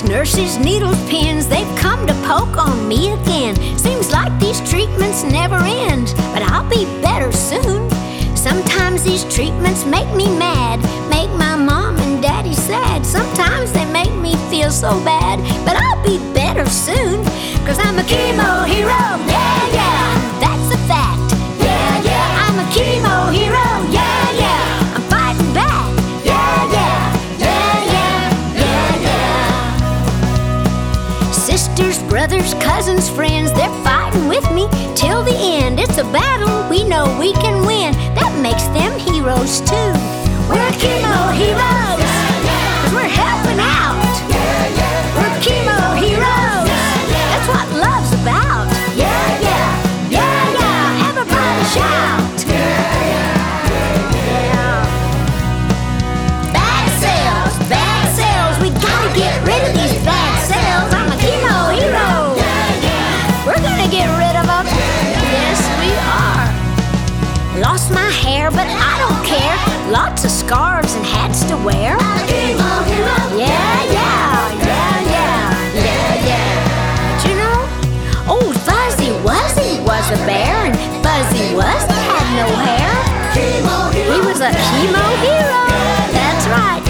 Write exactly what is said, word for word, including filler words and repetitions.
Nurses, needles, pins, they've come to poke on me again. Seems like these treatments never end, but I'll be better soon. Sometimes these treatments make me mad, make my mom and daddy sad. Sometimes they make me feel so bad, but I'll be better soon. Cause I'm a chemo hero, yeah, yeah, that's a fact. Yeah, yeah, I'm a chemo hero, yeah, yeah, I'm fighting back. Yeah, yeah, yeah, yeah, yeah, yeah. Sisters, brothers, cousins, friends, they're fighting with me till the end. It's a battle we know we can win. That makes them heroes too. We're chemo heroes, cause we're helping out. We're chemo heroes, that's what love's about. Yeah, yeah, yeah, yeah, everybody shout. Yeah. Bad cells, bad cells, we gotta get rid of these bad cells. I'm a chemo hero. We're gonna get rid of them. Yes, we are. Lost my hair, but I don't care. Lots of scarves and hats to wear. I'm a chemo hero. Yeah, yeah, yeah, yeah, yeah, yeah. But you know, old Fuzzy Wuzzy was a bear, and Fuzzy Wuzzy had no hair. He was a chemo hero. That's right.